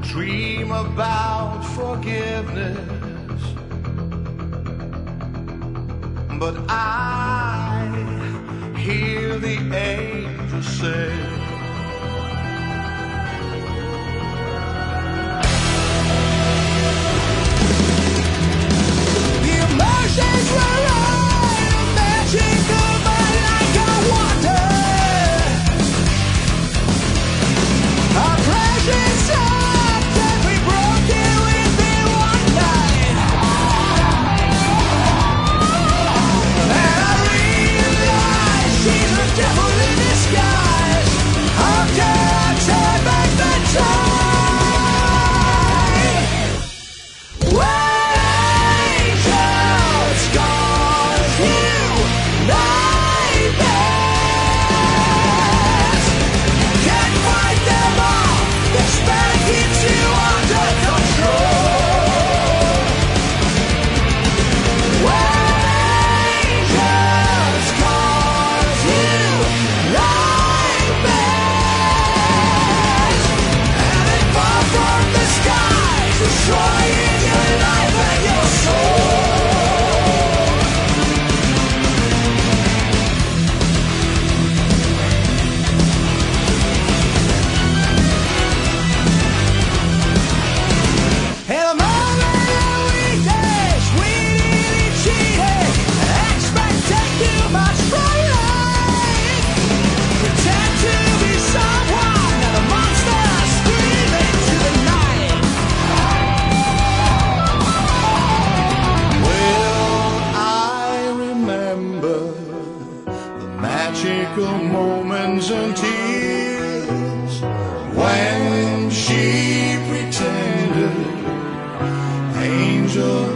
dream about forgiveness, but I hear the angels say, the emotions were right, a magic of my like a wonder. Our pleasures up, and we broke it within one night. And I realized she's a devil in disguise. How can I turn back the tide? When angels cause you nightmares, can't fight them all. The spell keeps you under control. When angels cause you nightmares, and they fall from the skies, destroying your life and your soul. In a moment of weakness, we really cheated, expecting too much from life. Pretend to be someone, and the monsters scream into the night. Well, I remember the magical moments and tears when she pretended angel